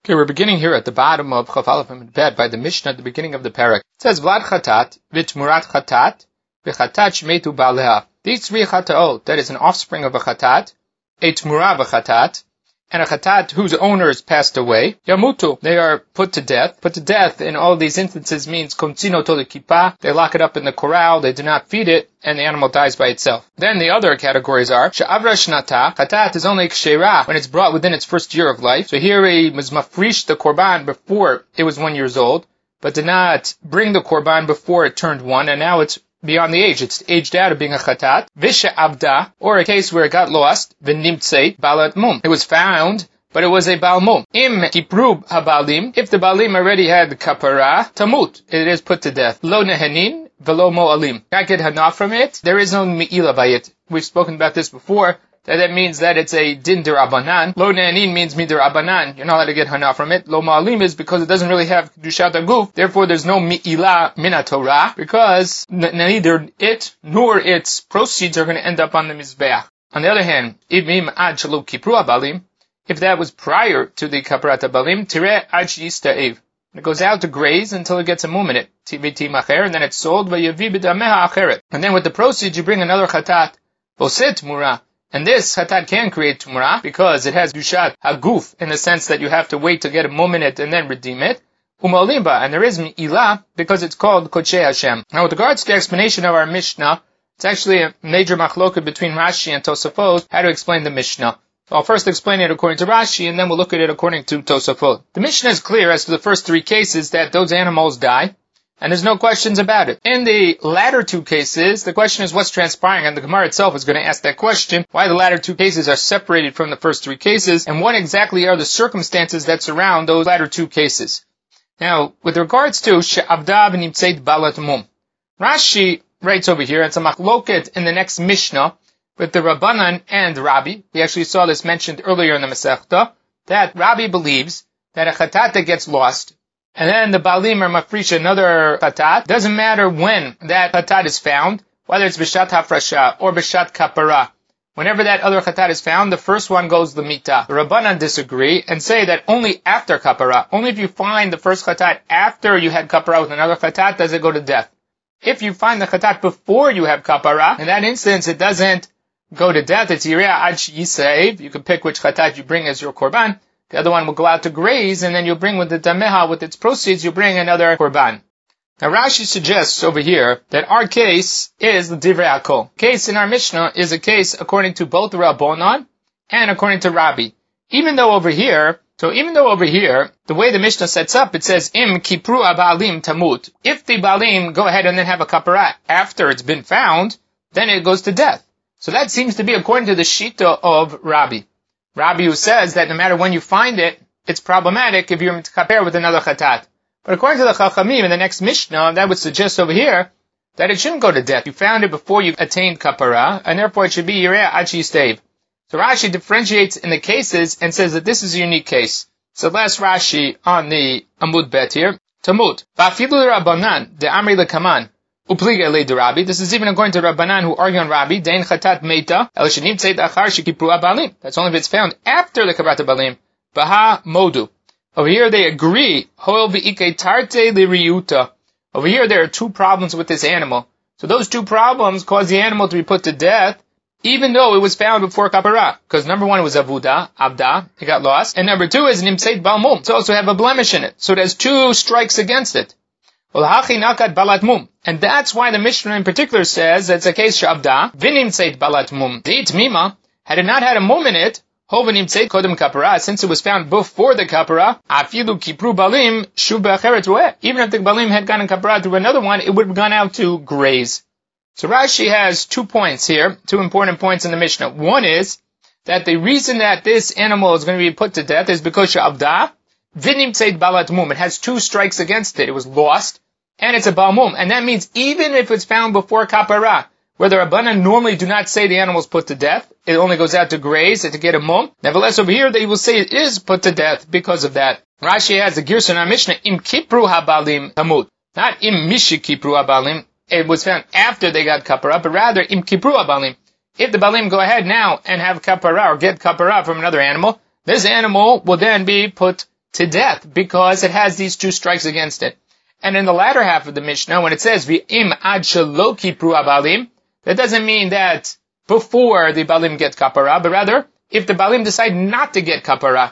Okay, we're beginning here at the bottom of Chaf Aleph Amud Bet by the Mishnah at the beginning of the parak. It says, Vlad chatat, v'tmurat chatat, v'chatat shmetu ba'aleha. These three chataot, that is an offspring of a chatat, a tmura v'chatat, and a chatat whose owners passed away, yamutu, they are put to death. Put to death in all these instances means komtzino to the kippah, they lock it up in the corral, they do not feed it, and the animal dies by itself. Then the other categories are, she'avra shnata, chatat is only kshera, when it's brought within its first year of life. So here he was mafrish the korban before it was 1 year old, but did not bring the korban before it turned 1, and now it's beyond the age. It's aged out of being a chatat. Visha abda, or a case where it got lost. V'nimtzeit balat mum. It was found, but it was a bal mum. Im kiprub habalim. If the balim already had the kapara, tamut. It is put to death. Lo nehenin velo mo'alim. Can't get hana from it. There is no me'ila by it. We've spoken about this before. That means that it's a din derabanan. Lo ne'anin means miderabanan. You're not allowed to get hana from it. Lo ma'alim is because it doesn't really have kedushat aguf. Therefore, there's no mi'ilah mina Torah because neither it nor its proceeds are going to end up on the mizbeach. On the other hand, imim ad shalu kipru abalim, if that was prior to the kaparat abalim, tireh ad sheyista'ev. It goes out to graze until it gets a mum in it. Tiviti macher, and then it's sold v'yavi b'dameha acheret. And then with the proceeds, you bring another chatat. Voset mura. And this chatat can create tumrah because it has dushat haguf in the sense that you have to wait to get a mum in it and then redeem it. Umalimba, and there is mi'ilah because it's called Kodshei Hashem. Now with regards to the explanation of our Mishnah, it's actually a major machloket between Rashi and Tosafot how to explain the Mishnah. So I'll first explain it according to Rashi and then we'll look at it according to Tosafot. The Mishnah is clear as to the first three cases that those animals die. And there's no questions about it. In the latter two cases, the question is what's transpiring, and the Gemara itself is going to ask that question, why the latter two cases are separated from the first three cases, and what exactly are the circumstances that surround those latter two cases. Now, with regards to she'avda v'nimtzeit balat mum, Rashi writes over here, it's a machloket in the next Mishnah, with the Rabbanan and Rabbi. We actually saw this mentioned earlier in the Masechta, that Rabbi believes that a chatat that gets lost, and then the balim or mafrish another chatat. Doesn't matter when that chatat is found, whether it's b'shat hafrasha or b'shat kapara. Whenever that other chatat is found, the first one goes the mita. The Rabbanan disagree and say that only after kapara, only if you find the first chatat after you had kapara with another chatat, does it go to death. If you find the chatat before you have kapara, in that instance it doesn't go to death. It's yireh ad yisav. You can pick which chatat you bring as your korban. The other one will go out to graze, and then you'll bring with the dameha, with its proceeds, you'll bring another korban. Now Rashi suggests over here that our case is the divrei hakol. Case in our Mishnah is a case according to both Rabbanan and according to Rabbi. Even though over here, the way the Mishnah sets up, it says, im kipru abalim tamut. If the balim go ahead and then have a kapara after it's been found, then it goes to death. So that seems to be according to the shita of Rabbi. Rabbi who says that no matter when you find it, it's problematic if you're compare with another chatat. But according to the Chachamim in the next Mishnah, that would suggest over here that it shouldn't go to death. You found it before you attained kapara, and therefore it should be yireh ad sheyistav. So Rashi differentiates in the cases and says that this is a unique case. So last Rashi on the Amud Bet here, Tamut. Va'afilu Rabbanan de Amri lekaman. Upliga le de Rabbi. This is even according to Rabbanan who argue on Rabbi. Dein chatat meita el shenim tzeit achar shekipru abalim. That's only if it's found after the kaparat abalim. Baha modu. Over here they agree. Hoel v'ike tarte liriyuta. Over here there are two problems with this animal. So those two problems cause the animal to be put to death, even though it was found before kapara. Because number one was abda, it got lost. And number two is nimtzeit balmum. It also have a blemish in it. So it has two strikes against it. And that's why the Mishnah in particular says that it's a case shabda, v'nimtzeit balat mum. Mima, had it not had a mum in it, hov'nimtzeit kodem kapara, since it was found before the kapara, afilu kipru balim, shuv b'acheret rueh. Even if the balim had gone in kapara to another one, it would have gone out to graze. So Rashi has 2 points here, 2 important points in the Mishnah. One is that the reason that this animal is going to be put to death is because shabda, v'nimtzeit balat mum. It has two strikes against it. It was lost, and it's a balmum. And that means even if it's found before kapara, where the Rabbanan normally do not say the animal is put to death, it only goes out to graze to get a mum. Nevertheless, over here they will say it is put to death because of that. Rashi has the Girsa in our Mishnah, im kipru habalim tamut. Not im mishi kipru habalim. It was found after they got kapara, but rather im kipru habalim. If the balim go ahead now and have kapara or get kapara from another animal, this animal will then be put to death because it has these 2 strikes against it. And in the latter half of the Mishnah, when it says V'im ad shelo kipru abalim, that doesn't mean that before the balim get kapara, but rather if the balim decide not to get kapara,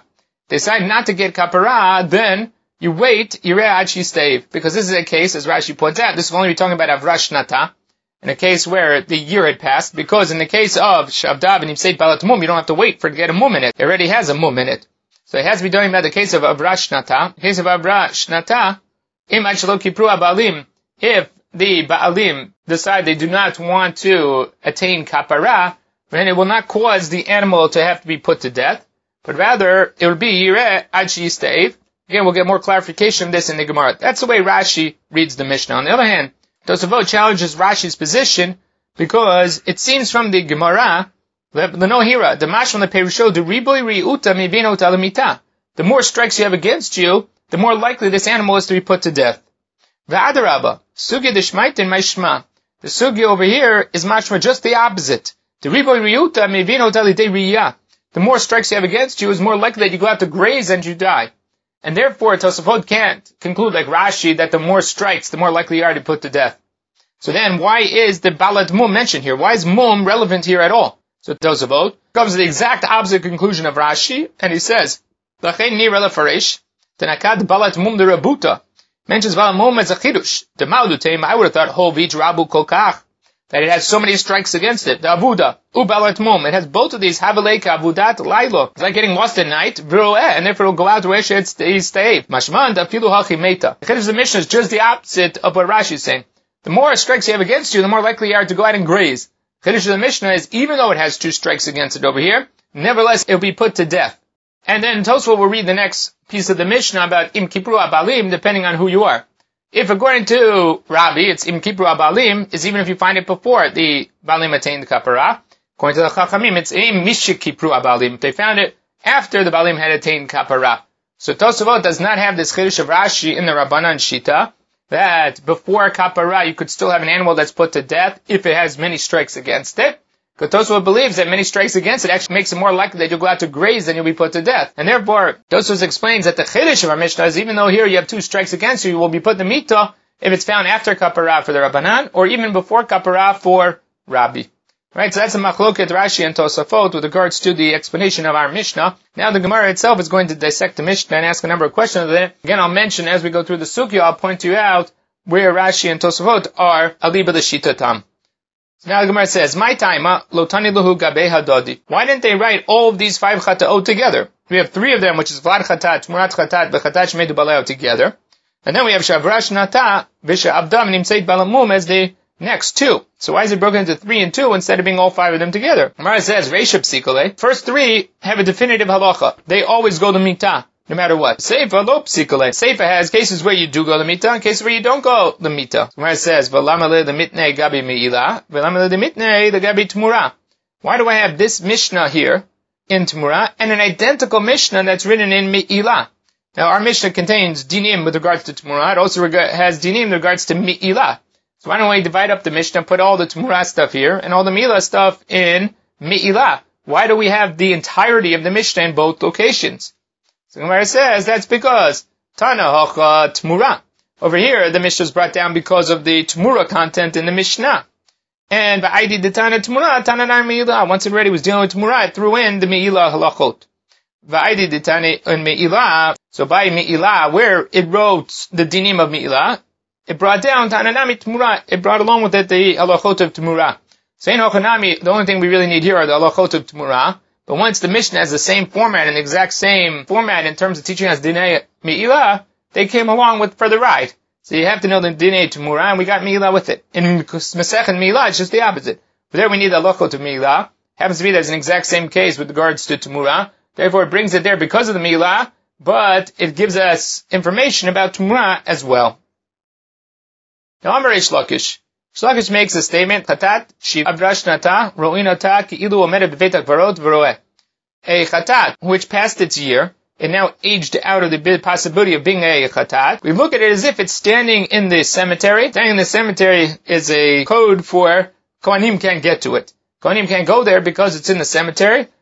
then you wait yireh ad shisteiv, because this is a case, as Rashi points out, this will only be talking about avrash nata, in a case where the year had passed, because in the case of Shavdav and Yimseit Balat Mum, you don't have to wait for it to get a mum in it. It already has a mum in it. So it has to be talking about the case of Avrash Nata. The case of Avrash Nata, Im Ad Shelo Kipru Baalim, if the Baalim decide they do not want to attain Kapara, then it will not cause the animal to have to be put to death, but rather it will be Yireh Ad Shisteiv. Again, we'll get more clarification of this in the Gemara. That's the way Rashi reads the Mishnah. On the other hand, Tosafot challenges Rashi's position because it seems from the Gemara, the Nohira, the Mashal the Perusho, the Riboy Riuta Mivino Talamita. The more strikes you have against you, the more likely this animal is to be put to death. V'adarabba, Sugya Deshmaitin Maishma. The Sugya over here is mashma just the opposite. The Riboy Riuta Mivino Talidei Riyah. The more strikes you have against you is more likely that you go out to graze and you die. And therefore, Tosafot can't conclude like Rashi that the more strikes, the more likely you are to be put to death. So then, why is the Balat Mum mentioned here? Why is Mum relevant here at all? So Tosafot comes to the exact opposite conclusion of Rashi, and he says, L'chein nira lefaresh, tenakad Balat Mum de Rabuta, mentions Balat Mum as a chidush. The Mauduteim, I would have thought, Hovich Rabu Kolkach, that it has so many strikes against it. The Avuda, Ubalat Mum, it has both of these, Haveleka, Avudat, Lailo. It's like getting lost at night, V'roeh, and therefore it will go out to where it's stay. Mashman, Dafilu Hachi Meta. The Chiddush of the Mishnah is just the opposite of what Rashi is saying. The more strikes you have against you, the more likely you are to go out and graze. The Chiddush of the Mishnah is, even though it has 2 strikes against it over here, nevertheless it will be put to death. And then Tosfot will read the next piece of the Mishnah about Im Kipru Abalim, depending on who you are. If according to Rabbi, it's Im Kipru Abalim, is even if you find it before the Balim attained the Kapara. According to the Chachamim, it's Im Mishik Kipru Abalim. If they found it after the Balim had attained Kapara. So Tosafot does not have this Chiddush of Rashi in the Rabbanan Shita, that before Kapara you could still have an animal that's put to death if it has many strikes against it. Because Tosafot believes that many strikes against it actually makes it more likely that you'll go out to graze than you'll be put to death. And therefore, Tosafot explains that the Chiddush of our Mishnah is even though here you have 2 strikes against you, you will be put in the Mita if it's found after Kapara for the Rabbanan, or even before Kapara for Rabbi. Right, so that's a machloket Rashi and Tosafot with regards to the explanation of our Mishnah. Now the Gemara itself is going to dissect the Mishnah and ask a number of questions. Again, I'll mention as we go through the Sugya, I'll point you out where Rashi and Tosafot are aliba the Shitatam. So now the Gemara says, "My time, lotani luhu gabe hadodi." Why didn't they write all of these 5 chataot together? We have 3 of them, which is vlad chatat, murat chatat, v'chatat shmeidu baleo together, and then we have shavrash nata, visha abdam nimseit balamum as the next 2. So why is it broken into 3 and 2 instead of being all 5 of them together? Gemara says, "Reishab psikole." First 3 have a definitive halacha. They always go to mitah, no matter what. Seifa lo psikole. Seifa has cases where you do go to mitah and cases where you don't go to mitah. Gemara says, "V'lama le the mitnei gabi me'ilah, v'lama le the mitnei the gabi tmura." Why do I have this Mishnah here in tmura and an identical Mishnah that's written in me'ilah? Now our Mishnah contains dinim with regards to tmura. It also has dinim with regards to me'ilah. So why don't we divide up the Mishnah, put all the Tmura stuff here, and all the Milah stuff in Me'ilah? Why do we have the entirety of the Mishnah in both locations? So Gemara says, that's because Tana Hocha Tmura. Over here, the Mishnah is brought down because of the Tmura content in the Mishnah. And Ba'idi de Tana Tmura, Tana Nar Me'ilah. Once it already was dealing with Tmura, it threw in the Me'ilah halachot. Ba'idi de Tana in Me'ilah, so by Me'ilah, where it wrote the dinim of Me'ilah, it brought down Tananami Tmura. It brought along with it the halachot of Tmura. Sein Hochanami, the only thing we really need here are the halachot of Tmura. But once the Mishnah has the same format and the exact same format in terms of teaching us Dinei Me'ilah, they came along with for the ride. So you have to know the Dinei Tmura, and we got Me'ilah with it. In Masech and Me'ilah, it's just the opposite. But there we need the halachot of Me'ilah. Happens to be that's an exact same case with regards to Tmura. Therefore it brings it there because of the Me'ilah, but it gives us information about Tmura as well. Now, Amar Reish Lakish. Lakish makes a statement, Chatat, Shiv Avrash Nata, Ro'inata, Ki'ilu Omedet B'Veit HaKvarot V'Roeh. A Chatat, which passed its year, and now aged out of the possibility of being a Chatat, we look at it as if it's standing in the cemetery. Standing in the cemetery is a code for Kohanim can't get to it. Kohanim can't go there because it's in the cemetery,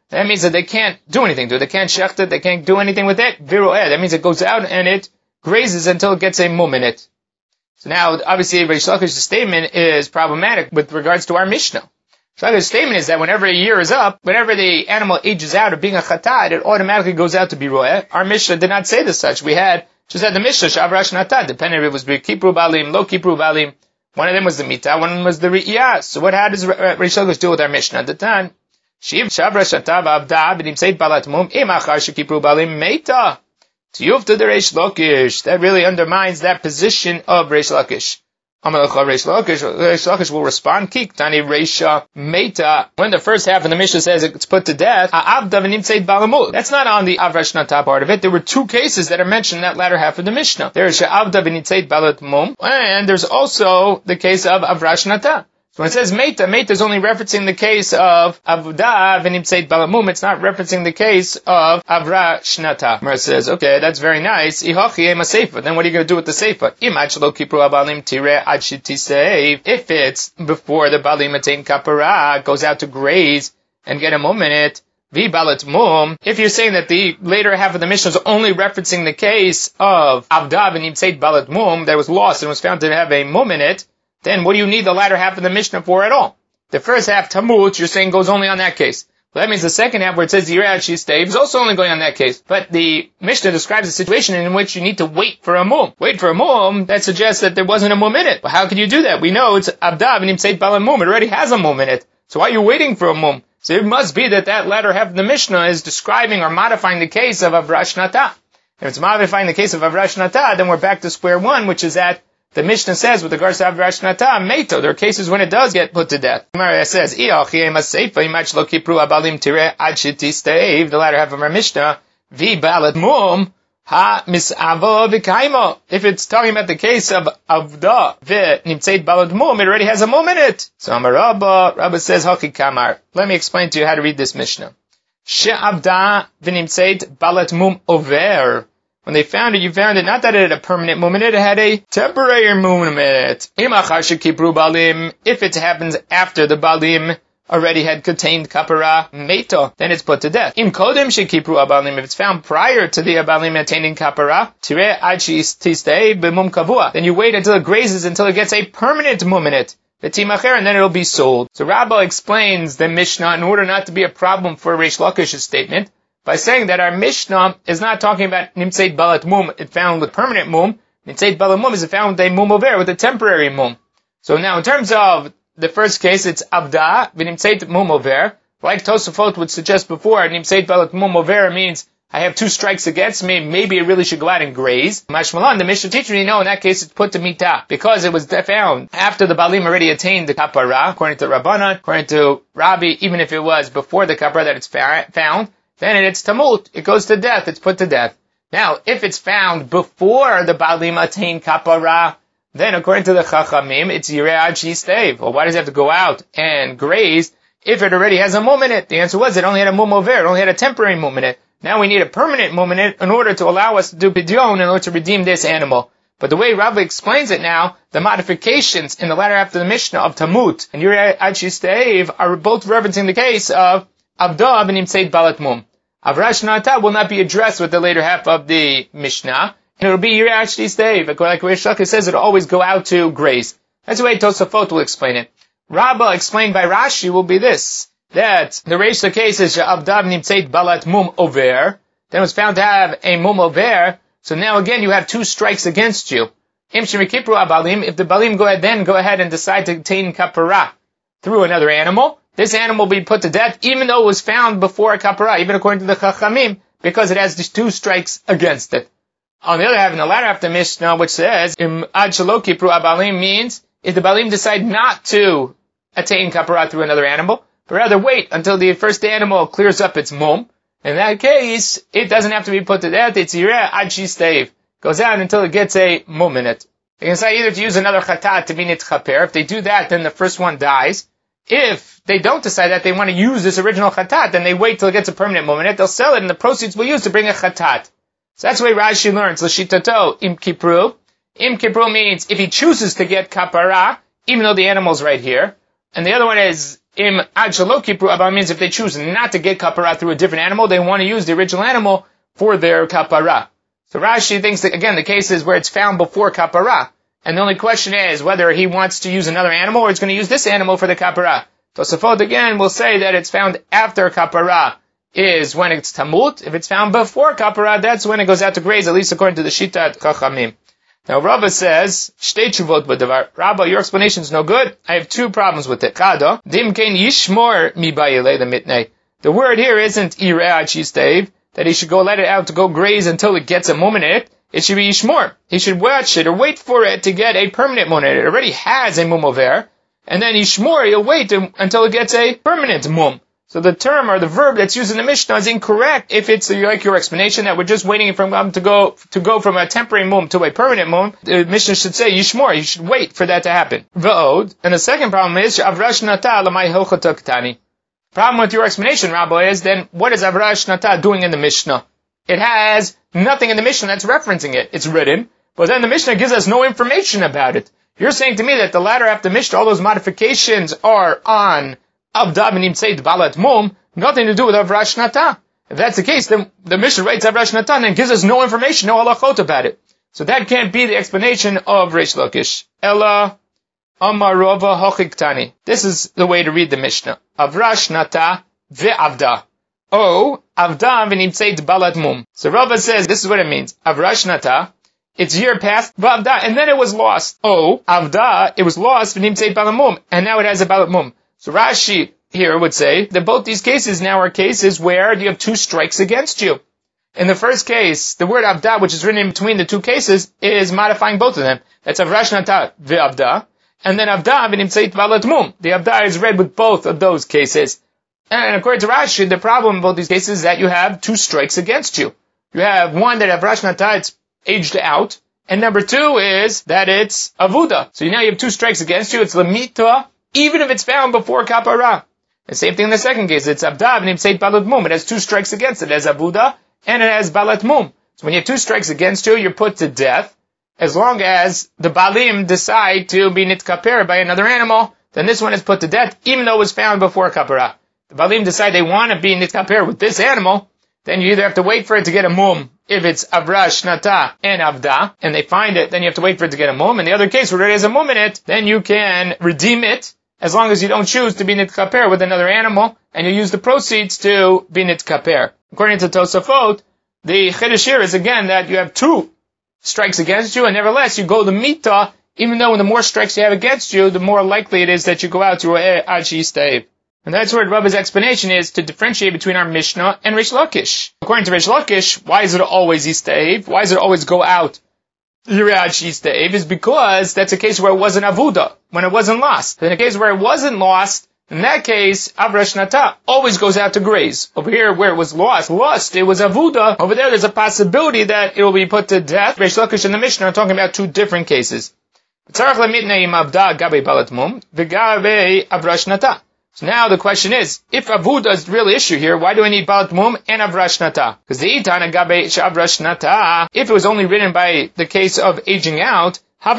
that means that they can't do anything to it. They can't shecht it, they can't do anything with it. Viroeh, that means it goes out and it grazes until it gets a mum in it. So now, obviously, Reish Lakish's statement is problematic with regards to our Mishnah. Reish Lakish's statement is that whenever a year is up, whenever the animal ages out of being a chatat, it automatically goes out to be roeh. Our Mishnah did not say this such. We just had the Mishnah, Shavrash Natah, depending if it was Kipru Balim, Lo Kipru Balim. One of them was the Mita, one of them was the Ri'iyah. So how does Reish Lakish do with our Mishnah? The Tan, Shiv Shavrash Natah V'avda, V'nim Seit Balat Mum, Im Achar Shekipru Balim Meita. Tiyufta the Reish Lakish. That really undermines that position of Reish Lakish. Reish Lakish will respond, Kik Tani Reisha Meita. When the first half of the Mishnah says it's put to death, Avda v'nimtzeit balamut. That's not on the Avrash Natah part of it. There were two cases that are mentioned in that latter half of the Mishnah. There's Avda v'nimtzeit balat mum, and there's also the case of Avrash Natah. So when it says Meita is only referencing the case of Avda v'nimtzeit balamum. It's not referencing the case of Avrash Natah. Where it says, okay, that's very nice. Ihochi ema seifa. Then what are you going to do with the seifa? Imach lo kipru abalim tire ad shetiseiv. If it's before the balim attain kapara, goes out to graze and get a mum in it, v'balat mum. If you're saying that the later half of the Mishnah is only referencing the case of Avda v'nimtzeit balat mum that was lost and was found to have a mum in it, then what do you need the latter half of the Mishnah for at all? The first half, Tamut, you're saying goes only on that case. Well, that means the second half where it says Yireh Shisteiv is also only going on that case. But the Mishnah describes a situation in which you need to wait for a mum. Wait for a mum, that suggests that there wasn't a mum in it. Well, how can you do that? We know it's Abdav and Imseit Balam Mum. It already has a mum in it. So why are you waiting for a mum? So it must be that latter half of the Mishnah is describing or modifying the case of Avrash Natah. If it's modifying the case of Avrash Natah, then we're back to square one, which is that the Mishnah says with regards to Avrash Natah, Meito, there are cases when it does get put to death. Gemara says, the latter half of our Mishnah, V'balat mum, ha mis'avo v'kaimo. If it's talking about the case of Avda v'nimtzeit balat mum, it already has a mum in it. So Amar Rabba says, Haki kamar. Let me explain to you how to read this Mishnah. She'avda v'nimtzeit balat mum over. When they found it, you found it not that it had a permanent mum in it had a temporary mum in it. If it happens after the balim already had contained kapara meto, then it's put to death. If it's found prior to the balim attaining kapara, then you wait until it grazes until it gets a permanent mum in it. And then it'll be sold. So Rabbah explains the Mishnah in order not to be a problem for Reish Lakish's statement, by saying that our Mishnah is not talking about Nimtzeit Balat Mum, it found with permanent Mum. Nimtzeit Balat Mum is found with a Mum over, with a temporary Mum. So now in terms of the first case, it's Avda, V'nimtzeit Mum over. Like Tosafot would suggest before, Nimtzeit Balat Mum over means I have two strikes against me, maybe it really should go out and graze. Mashmalan, the Mishnah teacher, in that case it's put to Mita, because it was found after the Balim already attained the Kapara, according to Rabbanan, according to Rabbi, even if it was before the Kapara that it's found, then it's tamut, it goes to death, it's put to death. Now, if it's found before the balim attain kapara, then according to the chachamim, it's yireh shisteiv. Well, why does it have to go out and graze if it already has a mum in it? The answer was it only had a mum over, it only had a temporary mum in it. Now we need a permanent mum in it in order to allow us to do pidyon, in order to redeem this animal. But the way Rabbi explains it now, the modifications in the latter half of the Mishnah of tamut and yireh shisteiv are both referencing the case of Avda v'nimtzeit balat mum. Avrash Natah will not be addressed with the later half of the Mishnah, and it'll be Yireh Shisteiv. Like Reish Lakish says, it'll always go out to graze. That's the way Tosafot will explain it. Rabbah, explained by Rashi, will be this, that the Reish Lakish is Avda v'nimtzeit balat mum over, then it was found to have a mum over, so now again you have two strikes against you. If the balim go ahead and decide to obtain kapara through another animal, this animal will be put to death, even though it was found before a kapara, even according to the Chachamim, because it has these two strikes against it. On the other hand, in the latter half of the Mishnah, which says, Im ad shelo kipru abalim, means if the balim decide not to attain kapara through another animal, but rather wait until the first animal clears up its mum, in that case, it doesn't have to be put to death, it's yireh ad shisteiv. Goes out until it gets a mum in it. They can decide either to use another chatat to be nitchaper. If they do that, then the first one dies. If they don't decide that they want to use this original chatat, then they wait till it gets a permanent mum in it, they'll sell it, and the proceeds will use to bring a chatat. So that's the way Rashi learns, l'shitato im kipru. Im kipru means if he chooses to get kapara, even though the animal's right here. And the other one is Im ad shelo kipru aba means if they choose not to get kapara through a different animal, they want to use the original animal for their kapara. So Rashi thinks that, again, the case is where it's found before kapara. And the only question is whether he wants to use another animal or he's going to use this animal for the kapara. Tosafot again will say that it's found after kapara is when it's tamut. If it's found before kapara, that's when it goes out to graze, at least according to the Shitat Chachamim. Now Rava says, Shtei tshuvot b'davar. Rabba, your explanation is no good. I have two problems with it. Kado, dim kein yishmor mi bayilei lemitnei. The word here isn't ireh chistev, that he should go let it out to go graze until it gets a mum in it. It should be yishmor. He should watch it or wait for it to get a permanent mum in it. It already has a mum over, and then yishmor, he'll wait until it gets a permanent mum. So the term or the verb that's used in the Mishnah is incorrect if it's like your explanation that we're just waiting for him to go from a temporary mum to a permanent mum. The Mishnah should say yishmor. You should wait for that to happen. V'od. And the second problem is avrash nata l'may hilchata ktani. Problem with your explanation, Rabbi, is then what is avrash nata doing in the Mishnah? It has nothing in the Mishnah that's referencing it. It's written, but then the Mishnah gives us no information about it. You're saying to me that the latter half of the Mishnah, all those modifications are on Avda v'nimtzeit balat mum, nothing to do with avrash nata. If that's the case, then the Mishnah writes avrash nata and gives us no information, no halachot about it. So that can't be the explanation of Reish Lakish. Ella amarova hochiktani. This is the way to read the Mishnah. Avrash nata ve'avda. Oh, avda v'nimtzeit balat mum. So Rava says this is what it means. Avrash nata, it's year past, v'avda, and then it was lost. Oh, avda, it was lost v'nimtzeit balat mum, and now it has a balat mum. So Rashi here would say that both these cases now are cases where you have two strikes against you. In the first case, the word avda, which is written in between the two cases, is modifying both of them. That's avrash nata ve'avda, and then avda v'nimtzeit balat mum. The avda is read with both of those cases. And according to Rashi, the problem in both these cases is that you have two strikes against you. You have one that avrash nata, it's aged out, and number two is that it's avuda. So now you have two strikes against you, it's lamita, even if it's found before kapara. The same thing in the second case. It's abda v'nimtzeit balat mum. It has two strikes against it. It has avuda and it has balat mum. So when you have two strikes against you, you're put to death. As long as the balim decide to be nitkaper by another animal, then this one is put to death, even though it was found before kapara. The balim decide they want to be nitkaper with this animal, then you either have to wait for it to get a mum. If it's avrash nata and avda, and they find it, then you have to wait for it to get a mum. In the other case, where it has a mum in it, then you can redeem it, as long as you don't choose to be nitkaper with another animal, and you use the proceeds to be nitkaper. According to Tosafot, the chiddush here is again that you have two strikes against you, and nevertheless you go to mita, even though the more strikes you have against you, the more likely it is that you go out to ad shistev. And that's where Rabba's explanation is to differentiate between our Mishnah and Reish Lakish. According to Reish Lakish, why is it always yistev? Why does it always go out Yirad Shistev? Is because that's a case where it wasn't avuda, when it wasn't lost. In a case where it wasn't lost, in that case, avrash nata always goes out to graze. Over here, where it was lost, it was avuda. Over there, there's a possibility that it will be put to death. Reish Lakish and the Mishnah are talking about two different cases. So now the question is, if avuda is the real issue here, why do I need balat mum and avrash nata? Because the itan agabe avrash nata, if it was only written by the case of aging out,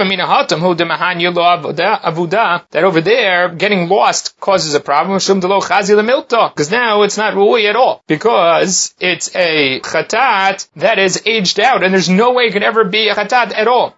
that over there, getting lost causes a problem, because now it's not ru'ui at all, because it's a chatat that is aged out, and there's no way it could ever be a chatat at all.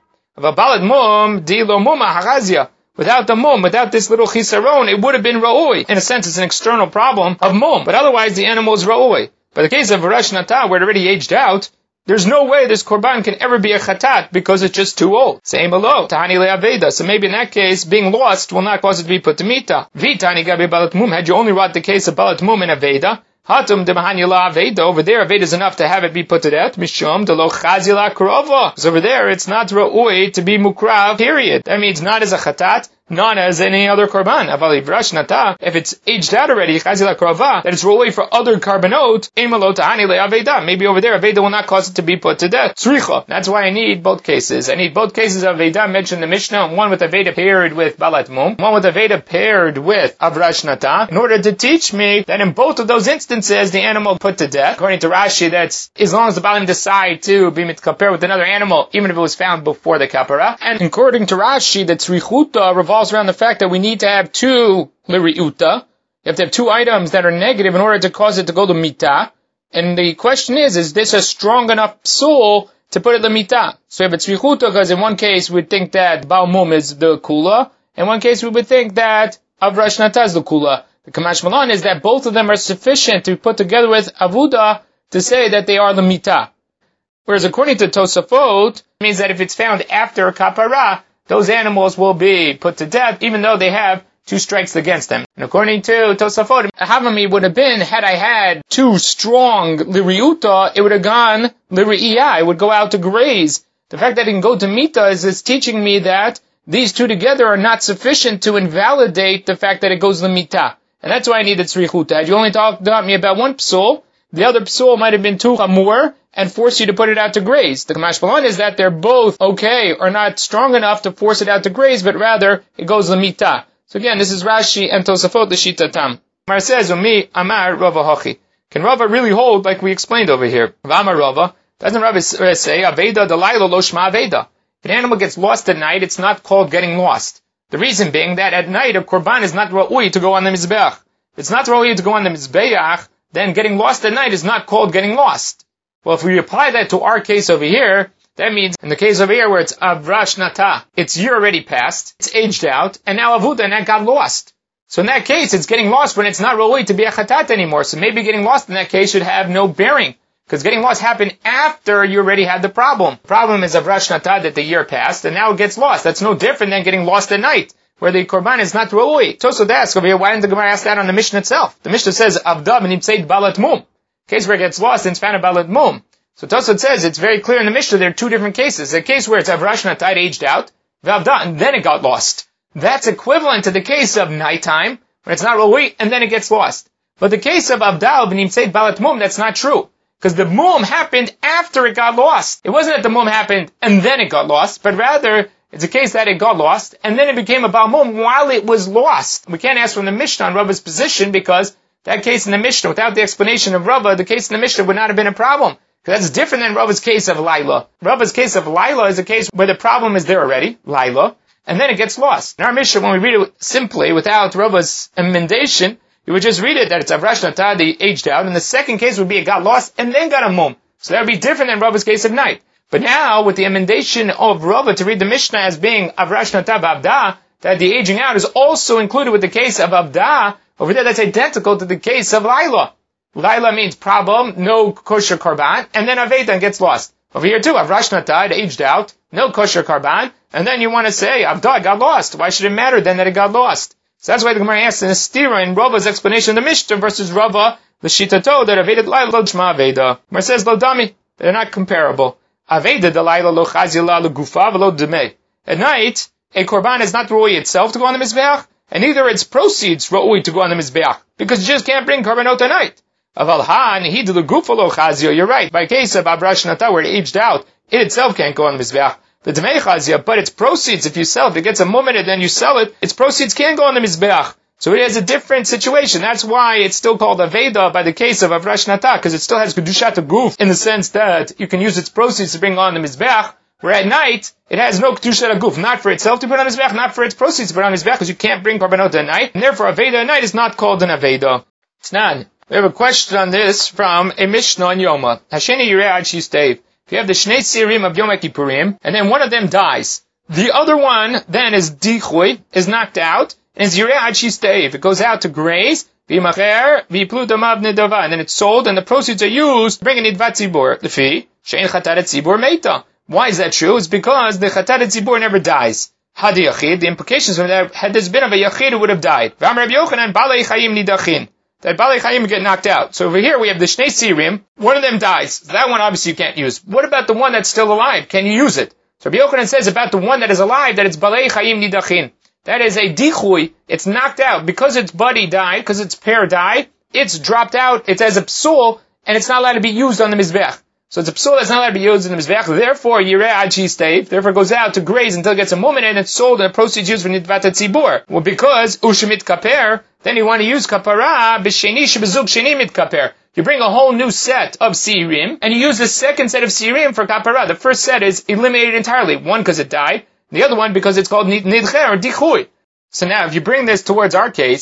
Without the mum, without this little chisaron, it would have been ra'ui. In a sense, it's an external problem of mum, but otherwise the animal is ra'ui. But the case of avrash nata, where it already aged out, there's no way this korban can ever be a chatat because it's just too old. Same below, tahani le'aveda. So maybe in that case, being lost will not cause it to be put to mita. Vitani gabi balat mum. Had you only brought the case of balat mum in aveda, hatum demahani la'aveda. Over there, aveda is enough to have it be put to death. Mishum de lo chazila krova. Because over there, it's not ra'ui to be mukrav. Period. That means not as a chatat, not as any other korban. Avali vrash nata, if it's aged out already, chazila krova, that it's ra'ui for other korbanot, imalo tahani le'aveda. Maybe over there, aveda will not cause it to be put to death. Tzricha. That's why I need both cases. I need both cases of aveda mentioned in the Mishnah, one with aveda paired with balat mum, one with aveda paired with avrash nata, in order to teach me that in both of those instances, the animal put to death. According to Rashi, that's as long as the balim decide to be mitkaper with another animal, even if it was found before the kapara. And according to Rashi, the tzrichuta revolves around the fact that we need to have two liriuta, You have to have two items that are negative in order to cause it to go to mitah. And the question is this a strong enough psul to put it to mitah? So we have a tzrichuta, because in one case we'd think that Baal Mum is the kula. In one case we would think that Avrash Natah is the kula. The Kamash Malan is that both of them are sufficient to be put together with Avuda to say that they are the mitah. Whereas according to Tosafot, it means that if it's found after kapara, those animals will be put to death, even though they have two strikes against them. And according to Tosafot, Havami would have been, had I had two strong liriuta, it would have gone liri'iyah, it would go out to graze. The fact that it can go to mita is teaching me that these two together are not sufficient to invalidate the fact that it goes to mita. And that's why I needed tzrichuta. Had you only talked to me about one psul, the other psul might have been too chamur and force you to put it out to graze. The Kamash Malan is that they're both okay or not strong enough to force it out to graze, but rather it goes to mita. So again, this is Rashi and Tosafot, the Shita Tam. Mar says, Umi Amar Rava Hachi. Can Rava really hold like we explained over here? V'Amar Rava, doesn't Rava say, Aveda Delaila lo shma Aveda? If an animal gets lost at night, it's not called getting lost. The reason being that at night a korban is not ra'ui to go on the mizbeach. If it's not ra'ui to go on the mizbeach, then getting lost at night is not called getting lost. Well, if we apply that to our case over here, that means in the case over here where it's avrash natah, it's year already passed, it's aged out, and now avuda, and that got lost. So in that case, it's getting lost when it's not ra'ui to be a chatat anymore. So maybe getting lost in that case should have no bearing. Because getting lost happened after you already had the problem. The problem is avrash natah that the year passed, and now it gets lost. That's no different than getting lost at night, where the korban is not ra'ui. Tosot asks over here, why didn't the Gemara ask that on the Mishnah itself? The Mishnah says, avda v'nimtzeit balat mum. Case where it gets lost and it's found a balat mum. So Tosot says, it's very clear in the Mishnah, there are two different cases. A case where it's avrash natah aged out, v'avda, and then it got lost. That's equivalent to the case of nighttime, when it's not ra'ui, and then it gets lost. But the case of avda v'nimtzeit balat mum, that's not true. Because the mum happened after it got lost. It wasn't that the mum happened and then it got lost, but rather it's a case that it got lost and then it became a Baal Mum while it was lost. We can't ask from the Mishnah on Rava's position because that case in the Mishnah, without the explanation of Rava, the case in the Mishnah would not have been a problem. Because that's different than Rava's case of Laila. Rava's case of Laila is a case where the problem is there already, Laila, and then it gets lost. In our Mishnah, when we read it simply, without Rava's emendation, you would just read it that it's avrash natah, they aged out, and the second case would be it got lost and then got a mum. So that would be different than Rava's case of night. But now, with the emendation of Rava to read the Mishnah as being avrash natah b'avda, that the aging out is also included with the case of avda, over there that's identical to the case of Laila. Laila means problem, no kosher karban, and then aveda gets lost. Over here too, avrash natah, it aged out, no kosher karban, and then you want to say avda, it got lost. Why should it matter then that it got lost? So that's why the Gemara asks in a stira in Rava's explanation of the Mishnah versus Rava, the Shitato, that Aveda Delaila lo Shma Aveda. Gemara says, lo dami, they're not comparable. Aveda Delaila lo chazila lo gufa v'lo demei. At night, a korban is not roi itself to go on the Mizbeach, and neither its proceeds roi to go on the Mizbeach, because you just can't bring korbanot at night. Aval ha nehid lo gufa lo chazio, you're right, by case of avrash natah where it aged out, it itself can't go on the Mizbeach. The Demei Chazia, but its proceeds, if you sell it, if it gets a moment and then you sell it, its proceeds can go on the Mizbeach. So it has a different situation. That's why it's still called Aveda by the case of Avrash Natah, because it still has Kedushat Guf in the sense that you can use its proceeds to bring on the Mizbeach, where at night, it has no Kedushat Guf, not for itself to put on the Mizbeach, not for its proceeds to put on the Mizbeach, because you can't bring Korbanot at night, and therefore Aveda at night is not called an Aveda. It's not. We have a question on this from a Mishnah on Yoma. Hasheni Yireh Ad Shistev. If you have the Shnei Tzirim of Yom Kippurim, and then one of them dies, the other one then is dichui, is knocked out, and is Yireh Ad Shistev. It goes out to graze, v'yimacher, v'yiplu damav nedava, and then it's sold, and the proceeds are used to bring an idvat tzibur, the fee, she'en chataret tzibur meita. Why is that true? It's because the chataret tzibur never dies. Hadi yachid, the implications from that, had this been of a yachid, it would have died. V'am Rabbi Yochanan, balei chayim nidachin. That balei chayim get knocked out. So over here we have the Shnei Tzirim, one of them dies. So that one obviously you can't use. What about the one that's still alive? Can you use it? So Rabbi Yochanan says about the one that is alive that it's balei chayim nidachin. That is a dichui, it's knocked out. Because its buddy died, because its pair died, it's dropped out, it's as a psul, and it's not allowed to be used on the Mizbeach. So it's a psul that's not allowed to be used in the Mizbeach, therefore Yireh Ad Shistev, therefore it goes out to graze until it gets a moment and it's sold and the proceeds used for Nidvat Tzibur. Well, because Ushemit Kaper, then you want to use Kapara, B'sheni Shebezug Sheni Mit Kaper. You bring a whole new set of Sirim, and you use the second set of Sirim for Kapara. The first set is eliminated entirely, one because it died, the other one because it's called Nidcher or Dichui. So now, if you bring this towards our case,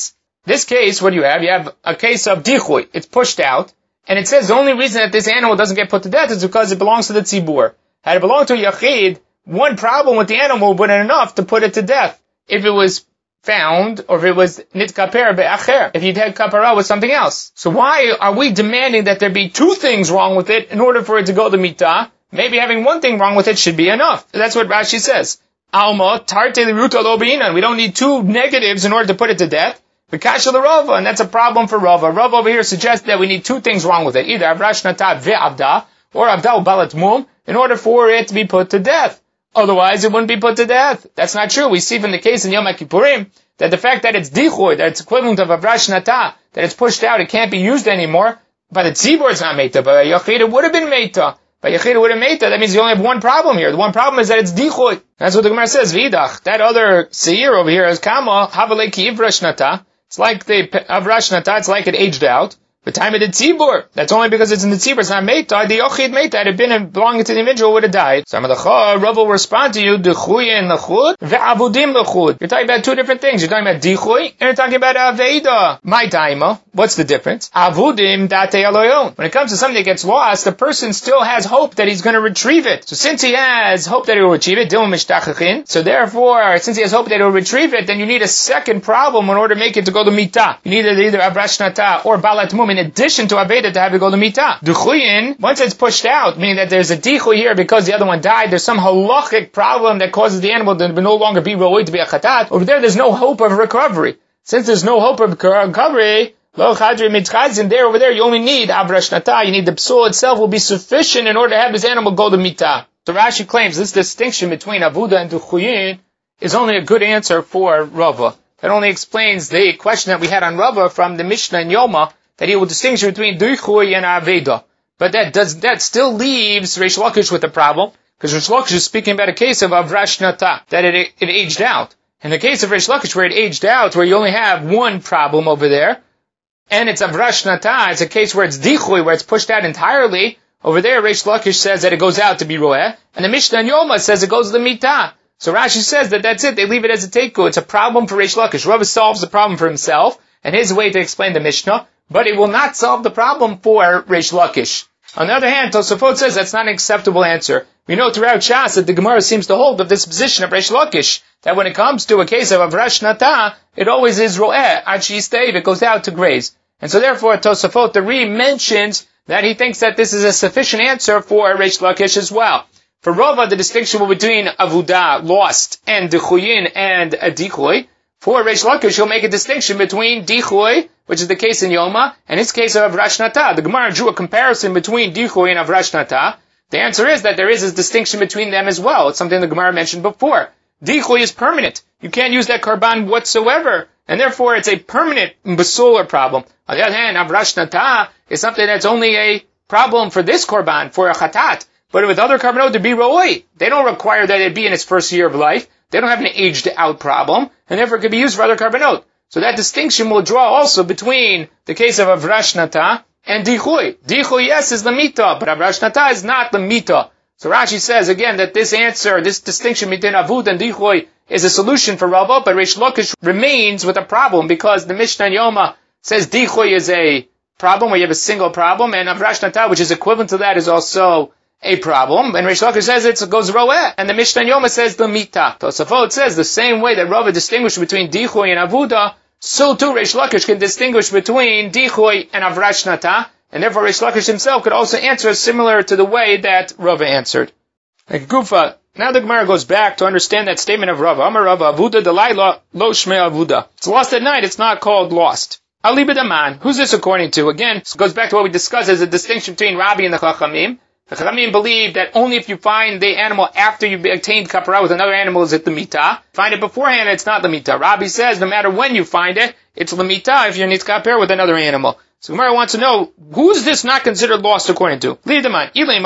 This case, what do you have? You have a case of dichui. It's pushed out. And it says the only reason that this animal doesn't get put to death is because it belongs to the tzibur. Had it belonged to a yachid, one problem with the animal would have been enough to put it to death. If it was found, or if it was nitkaper be'acher, if you'd had kapara with something else. So why are we demanding that there be two things wrong with it in order for it to go to mitah? Maybe having one thing wrong with it should be enough. That's what Rashi says. Alma, tarte liruta lo beinan. We don't need two negatives in order to put it to death. V'kasha l'Rava, and that's a problem for Rava. Rava over here suggests that we need two things wrong with it. Either avrash nata ve'avda, or avda u'balat mum, in order for it to be put to death. Otherwise, it wouldn't be put to death. That's not true. We see from the case in Yom HaKippurim, that the fact that it's dichoy, that it's equivalent of avrash nata, that it's pushed out, it can't be used anymore, but the tzibur is not meita, but yachid it would have been meita. But yachid would have meita, that means you only have one problem here. The one problem is that it's dichoy. That's what the Gemara says, v'idach. That other seir over here is kama, havalei ki ivrash nata. It's like the avrash nata, it's like it aged out. The time of the tzibur, that's only because it's in the tzibur, it's not meita. The yochid meita, had it been belonging to the individual, would have died. Some of the Rav will respond to you, dechuyin lechud, ve'avudim lechud. You're talking about two different things. You're talking about dichuy, and you're talking about aveida. My taima, what's the difference? Avudim date aloyon. When it comes to something that gets lost, the person still has hope that he's going to retrieve it. So since he has hope that he will retrieve it, dilum mishtachachin. So therefore, since he has hope that he will retrieve it, then you need a second problem in order to make it to go to mitah. You need either avrash nata or balat mum in addition to aveda to have it go to mitah. Duchuyin, once it's pushed out, meaning that there's a dichuy here because the other one died, there's some halachic problem that causes the animal to no longer be ro'oi to be a chatat. Over there's no hope of recovery. Since there's no hope of recovery, lo chadri mitchazin, over there you only need avrash nata, you need the psul itself will be sufficient in order to have this animal go to mitah. So Rashi claims this distinction between avuda and duchuyin is only a good answer for Rava. That only explains the question that we had on Rava from the Mishnah in Yoma, that he will distinguish between duchuy and aveda. But that still leaves Reish Lakish with a problem, because Reish Lakish is speaking about a case of avrash nata, that it aged out. In the case of Reish Lakish, where it aged out, where you only have one problem over there, and it's avrash nata, it's a case where it's dichuy, where it's pushed out entirely. Over there, Reish Lakish says that it goes out to be roeh, and the Mishnah in Yoma says it goes to the mitah. So Rashi says that that's it, they leave it as a teiku. It's a problem for Reish Lakish. Rava solves the problem for himself, and his way to explain the Mishnah, but it will not solve the problem for Reish Lakish. On the other hand, Tosafot says that's not an acceptable answer. We know throughout Shas that the Gemara seems to hold of this position of Reish Lakish, that when it comes to a case of avrash nata, it always is ro'eh, ad she'isteiv, it goes out to graze. And so therefore, Tosafot, the Ri mentions that he thinks that this is a sufficient answer for Reish Lakish as well. For Rava, the distinction between avuda, lost, and dechuyin and a dichuy. For Reish Lakish, he'll make a distinction between dichuy, which is the case in Yoma, and his case of avrash nata. The Gemara drew a comparison between dichuy and avrash nata. The answer is that there is a distinction between them as well. It's something the Gemara mentioned before. Dichuy is permanent. You can't use that karban whatsoever, and therefore it's a permanent basular problem. On the other hand, avrash nata is something that's only a problem for this korban, for a chatat. But with other karbanot to be ro'oi, they don't require that it be in its first year of life. They don't have an aged out problem, and therefore it could be used for other karbanot. So that distinction will draw also between the case of avrash nata and dichuy. Dichuy, yes, is the mita, but avrash nata is not the mita. So Rashi says again that this answer, this distinction between avud and dichuy is a solution for Rava, but Reish Lakish remains with a problem because the Mishnah in Yoma says dichuy is a problem where you have a single problem, and avrash nata, which is equivalent to that, is also a problem, and Reish Lakish says it goes ro'eh, and the Mishnah in Yoma says the mita. Tosafot says the same way that Rava distinguished between dichuy and avuda, so too Reish Lakish can distinguish between dichuy and avrash nata, and therefore Reish Lakish himself could also answer similar to the way that Rava answered. Like Gufa, now the Gemara goes back to understand that statement of Rava. Amar Rava, avuda delayla lo shmei avuda. It's lost at night, it's not called lost. Ali b'daman, who's this according to? Again, this goes back to what we discussed as a distinction between Rabbi and the Chachamim. The Chachamim believe that only if you find the animal after you've obtained kapara with another animal is it the mitah. Find it beforehand, it's not the mitah. Rabbi says no matter when you find it, it's the mitah if you're nitkaper with another animal. So Gemara wants to know, who's this not considered lost according to? And if you're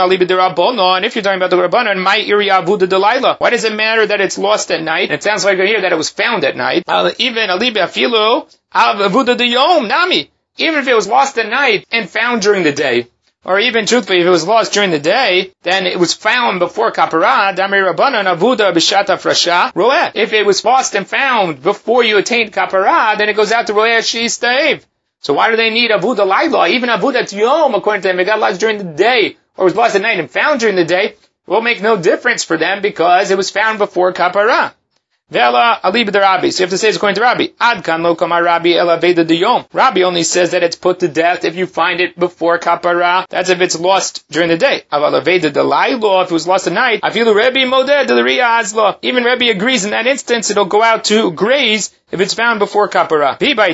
talking about the Rabbanan, my iriya avuda delayla. Why does it matter that it's lost at night? And it sounds like here that it was found at night. Even alibi afilu avuda deyom nami. Even if it was lost at night and found during the day. or even truthfully, if it was lost during the day, then it was found before kapara, damri rabbanan avuda b'shat hafrasha roeh. If it was lost and found before you attained kapara, then it goes out to roeh she'istaiv. So why do they need avuda laila? Even avuda yom, according to them, it got lost during the day, or was lost at night and found during the day, it will make no difference for them because it was found before kapara. Vela ali b'darabi. So you have to say it's according to Rabbi. Ad kan lo kamar Rabbi ela veda diyom. Rabbi only says that it's put to death if you find it before kapara. That's if it's lost during the day. Aval veda delaylo, if it was lost at night. Afilu Rabbi modeh deliriya azla. Even Rabbi agrees in that instance it'll go out to graze if it's found before kapara.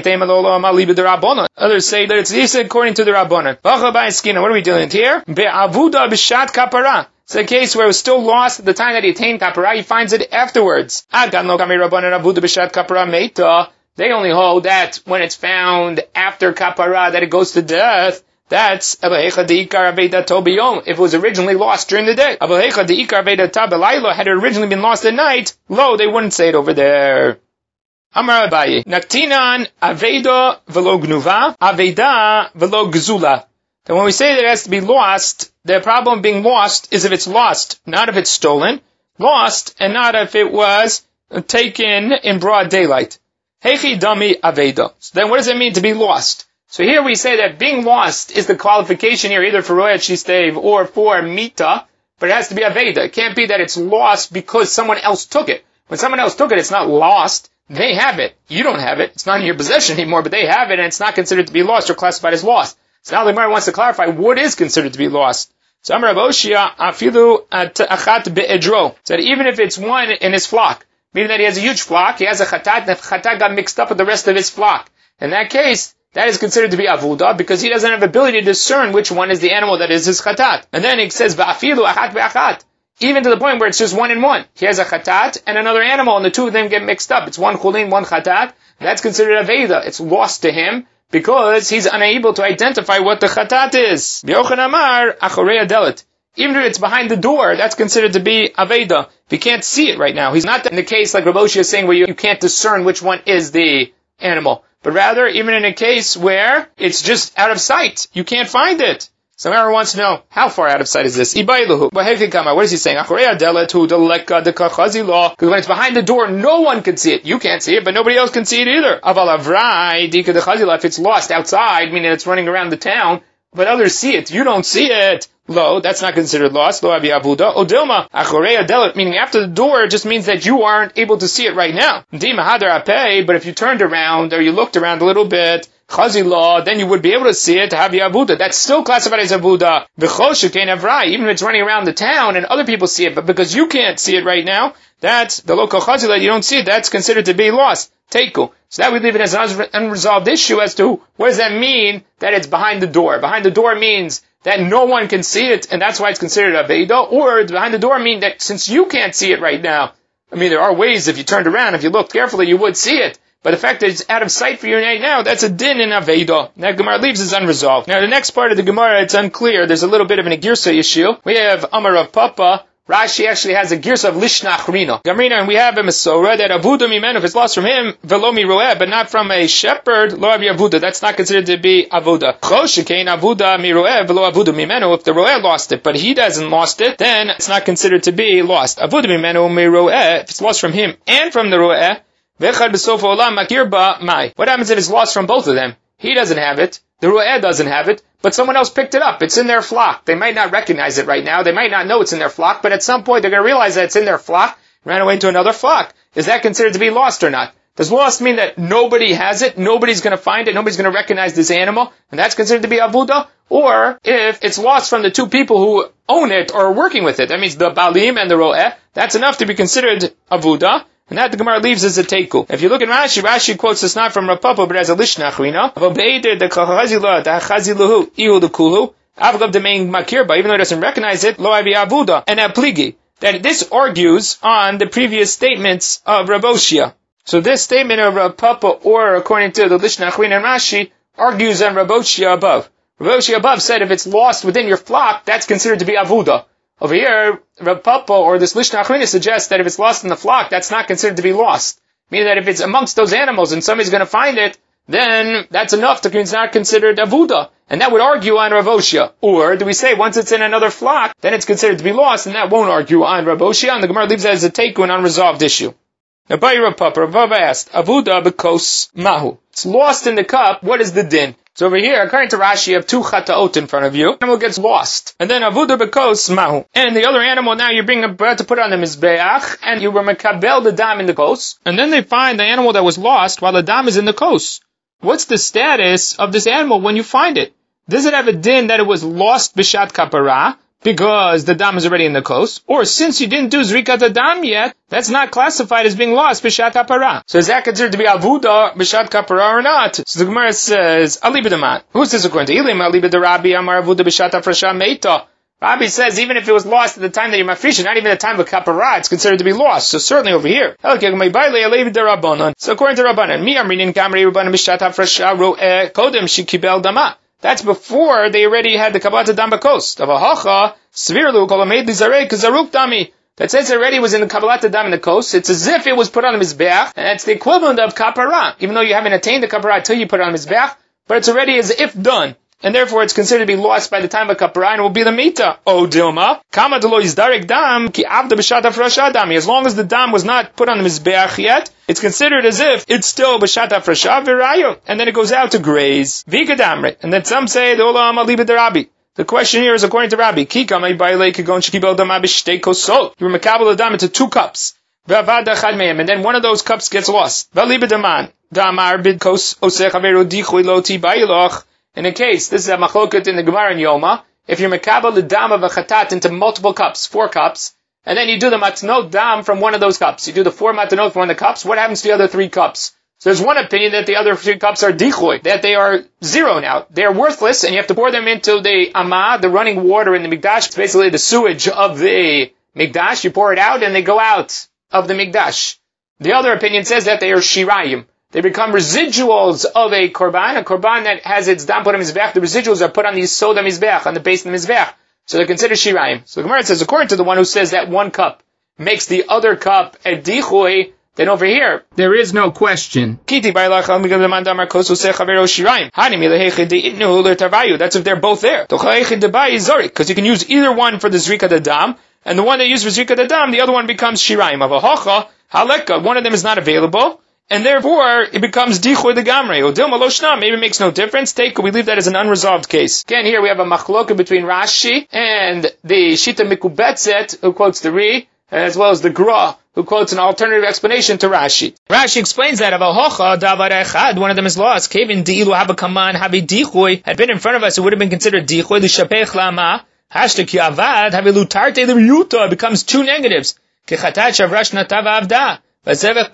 Others say that it's according to the Rabbanan. What are we dealing with here? Be'avuda b'shat kapara. It's a case where it was still lost at the time that he attained kapara, he finds it afterwards. They only hold that when it's found after kapara that it goes to death. That's if it was originally lost during the day. Had it originally been lost at night, they wouldn't say it over there. Amar Abaye, Naktinan aveda velo gnuva, aveda velo gzula. Then when we say that it has to be lost, the problem being lost is if it's lost, not if it's stolen. Lost, and not if it was taken in broad daylight. Hechi dami aveda. So then what does it mean to be lost? So here we say that being lost is the qualification here, either for royat shistev or for mita, but it has to be aveda. It can't be that it's lost because someone else took it. When someone else took it, it's not lost. They have it. You don't have it. It's not in your possession anymore, but they have it, and it's not considered to be lost or classified as lost. So now the Gemara wants to clarify what is considered to be lost. So Amar Rav Oshia afilu achat be'edro. Said even if it's one in his flock, meaning that he has a huge flock, he has a chatat, and the chatat got mixed up with the rest of his flock. In that case, that is considered to be avuda because he doesn't have the ability to discern which one is the animal that is his chatat. And then it says ba'afilu achat be'achat. Even to the point where it's just one in one. He has a chatat and another animal, and the two of them get mixed up. It's one chulin, one chatat. That's considered aveda. It's lost to him because he's unable to identify what the chatat is. B'yochanan amar achorei adelet. Even if it's behind the door, that's considered to be aveda. If you can't see it right now, he's not in the case like Rav Oshia is saying where you can't discern which one is the animal. But rather, even in a case where it's just out of sight, you can't find it. So Mara wants to know, how far out of sight is this? What is he saying? Because when it's behind the door, no one can see it. You can't see it, but nobody else can see it either. If it's lost outside, meaning it's running around the town, but others see it, you don't see it. That's not considered lost. Meaning after the door, it just means that you aren't able to see it right now. But if you turned around, or you looked around a little bit, then you would be able to see it, to have avuda. That's still classified as avuda. Even if it's running around the town and other people see it, but because you can't see it right now, that's the local chazila, you don't see it, that's considered to be lost. Teiku. So that we leave it as an unresolved issue as to what does that mean that it's behind the door. Behind the door means that no one can see it, and that's why it's considered aveda, or behind the door mean that since you can't see it right now, there are ways if you turned around, if you looked carefully, you would see it. But the fact that it's out of sight for you right now, that's a din in Aveda. Now Gemara leaves is unresolved. Now the next part of the Gemara, it's unclear. There's a little bit of an Girsa issue. We have Amar of Papa. Rashi actually has a Girsa of Lishna Achrina. Gamrina, and we have a Masora that Avuda Mimenu, if it's lost from him, Velo Miroeh, but not from a shepherd, Lo Avi Avuda. That's not considered to be Avuda. Choshikein Avuda Miroeh, Velo Avuda Mimenu. If the Roeh lost it, but he doesn't lost it, then it's not considered to be lost. Avuda Mimenu Miroeh, if it's lost from him and from the Roeh, what happens if it's lost from both of them? He doesn't have it, the Roeh doesn't have it, but someone else picked it up. It's in their flock. They might not recognize it right now. They might not know it's in their flock, but at some point they're going to realize that it's in their flock, ran away to another flock. Is that considered to be lost or not? Does lost mean that nobody has it, nobody's going to find it, nobody's going to recognize this animal, and that's considered to be avuda? Or if it's lost from the two people who own it or are working with it, that means the balim and the roeh, that's enough to be considered avuda. And that the Gemara leaves as a teiku. If you look at Rashi, Rashi quotes this not from Rav Papa, but as a Lishna Achrina. Even though he doesn't recognize it, lo avi avuda. And apligi. That this argues on the previous statements of Rav Oshia. So this statement of Rav Papa, or according to the Lishna Achrina and Rashi, argues on Rav Oshia above. Rav Oshia above said if it's lost within your flock, that's considered to be avuda. Over here, Rav Papa or this Lishna Achrina suggests that if it's lost in the flock, that's not considered to be lost. Meaning that if it's amongst those animals and somebody's going to find it, then that's enough to it's not considered avuda. And that would argue on Rav Oshia. Or do we say once it's in another flock, then it's considered to be lost, and that won't argue on Rav Oshia, and the Gemara leaves that as a take an unresolved issue. Now, Rav Papa asked, avuda bekos mahu. It's lost in the cup, what is the din? So over here, according to Rashi, you have two chataot in front of you. Animal gets lost. And then avuda bekos mahu. And the other animal now you're about to put on the mizbeach, and you were mekabel the dam in the kos. And then they find the animal that was lost while the dam is in the kos. What's the status of this animal when you find it? Does it have a din that it was lost b'shat kapara, because the dam is already in the kos? Or since you didn't do zrikat dam yet, that's not classified as being lost b'shat kapara. So is that considered to be avuda b'shat kapara or not? So the Gemara says, alibidamat. Who's this according to? Ilim alibid Rabbi amar avuda b'shat afrasha meita. Rabbi says even if it was lost at the time that you're mafrisha, not even at the time of kapara, it's considered to be lost. So certainly over here. So according to Rabbanan, mi amrinin kamri rabbanan b'shat afrasha ro'eh kodem shikibel dama. That's before they already had the kabbalat dam bakos. Avahacha svirlu kolamed lizarek zaruk dami. That says it already was in the kabbalat dam in the kos. It's as if it was put on the mizbeach, and that's the equivalent of kapara, even though you haven't attained the kapara until you put it on the mizbeach. But it's already as if done. And therefore it's considered to be lost by the time of kapara, and it will be the mita. O Dilma, kama delo yizdarek dam, ki avda b'shat afrasha dami. As long as the dam was not put on the mizbeach yet, it's considered as if it's still b'shat afrasha v'rayo, and then it goes out to graze. V'ikadamre. And then some say, the olam alibid Rabbi. The question here is according to Rabbi, ki kama yibayle kigon shekibel dama b'shtei kosot. You were mekabel the dam into 2 cups. V'avad achad mehem, and then one of those cups gets lost. V'alibid daman, damar bid kos osech averu dichui lo tibayloch. In a case, this is a machloket in the Gemara in Yoma, if you're mekabel the dam of a chatat into multiple cups, 4 cups, and then you do the matnot dam from one of those cups, you do the 4 matnot from one of the cups, what happens to the other 3 cups? So there's one opinion that the other 3 cups are dichoy, that they are 0 now. They are worthless, and you have to pour them into the amah, the running water in the mikdash. It's basically the sewage of the mikdash. You pour it out, and they go out of the mikdash. The other opinion says that they are shirayim. They become residuals of a korban that has its dam put on mizbeach. The residuals are put on the soda mizbeach, on the base of the mizbeach. So they're considered shirayim. So the Gemara says, according to the one who says that 1 cup makes the other cup a dichoy, then over here, there is no question. That's if they're both there. Because you can use either one for the zrika dam, and the one that you use for zrika dam, the other one becomes shirayim. One of them is not available, and therefore it becomes dichoy the gamre. Maybe it makes no difference. We leave that as an unresolved case. Again, here we have a machloka between Rashi and the Shita Mikubetzet, who quotes the Ri, as well as the Gra, who quotes an alternative explanation to Rashi. Rashi explains that one of them is lost. Kevin di'ilu habakaman habi dichoy had been in front of us, it would have been considered dichoy. L'shapech lama hashtag yavad havilu tarte l'riyuta. It becomes 2 negatives. Kechatat shavrash natav avda. So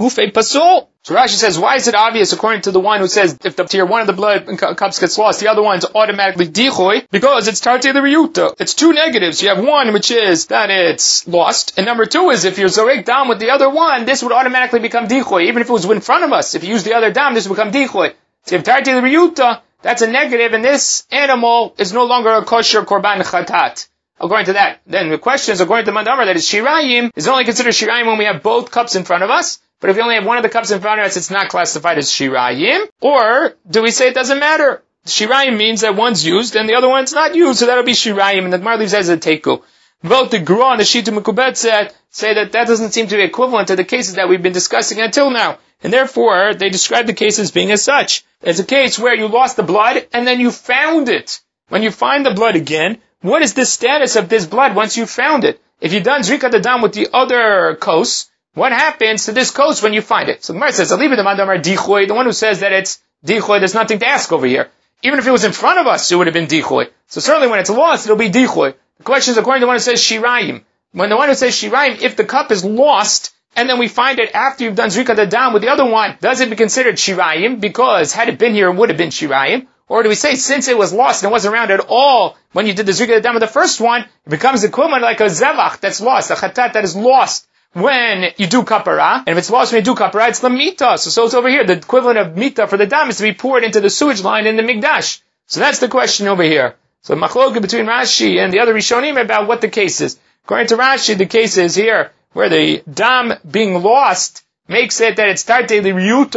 Rashi says, why is it obvious according to the one who says if the tier 1 of the blood cups gets lost, the other one's automatically dichoy? Because it's tarte the riyuta. It's 2 negatives. You have one which is that it's lost, and number 2 is if you're zorek dam with the other one, this would automatically become dichoy. Even if it was in front of us, if you use the other dam, this would become dichoy. So if tarte the riyuta, that's a negative, and this animal is no longer a kosher korban chatat. According to that, then the question is, according to Mandamar, that is shirayim is only considered shirayim when we have both cups in front of us. But if we only have one of the cups in front of us, it's not classified as shirayim. Or do we say it doesn't matter? Shirayim means that one's used and the other one's not used, so that'll be shirayim, and the Gemara leaves that as a teku. Both the Gra and the Shita Mekubet say that doesn't seem to be equivalent to the cases that we've been discussing until now. And therefore, they describe the case as being as such. It's a case where you lost the blood and then you found it. When you find the blood again, what is the status of this blood once you found it? If you've done Zrika Dam with the other kos, what happens to this kos when you find it? So the Gemara says, the one who says that it's dichoy, there's nothing to ask over here. Even if it was in front of us, it would have been dichoy. So certainly when it's lost, it'll be dichoy. The question is according to the one who says shirayim. When the one who says shirayim, if the cup is lost, and then we find it after you've done Zrika Dam with the other one, does it be considered shirayim? Because had it been here, it would have been shirayim. Or do we say, since it was lost and it wasn't around at all when you did the Zrika Dam with the first one, it becomes equivalent like a zevach that's lost, a chatat that is lost when you do kapara, and if it's lost when you do kapara, it's the mita. So it's over here. The equivalent of mita for the dam is to be poured into the sewage line in the mikdash. So that's the question over here. So machloka between Rashi and the other Rishonim about what the case is. According to Rashi, the case is here where the dam being lost makes it that it's tarte li riyuta,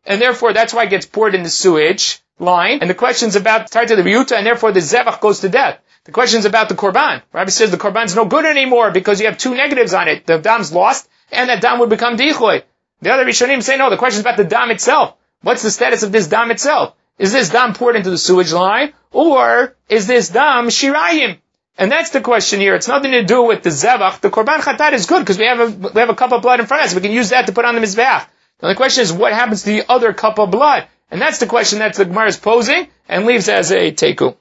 and therefore that's why it gets poured in the sewage line. And the question's about Tarta the Riyuta, and therefore the Zevach goes to death. The question's about the Korban. Rabbi says the Korban's no good anymore because you have two negatives on it. The Dam's lost, and that Dam would become Dichoy. The other Rishonim say no, the question's about the Dam itself. What's the status of this Dam itself? Is this Dam poured into the sewage line, or is this Dam Shirayim? And that's the question here. It's nothing to do with the Zevach. The Korban Chatat is good because we have a cup of blood in front of us. We can use that to put on the Mizbeach. Now the question is, what happens to the other cup of blood? And that's the question that the Gemara is posing and leaves as a teiku.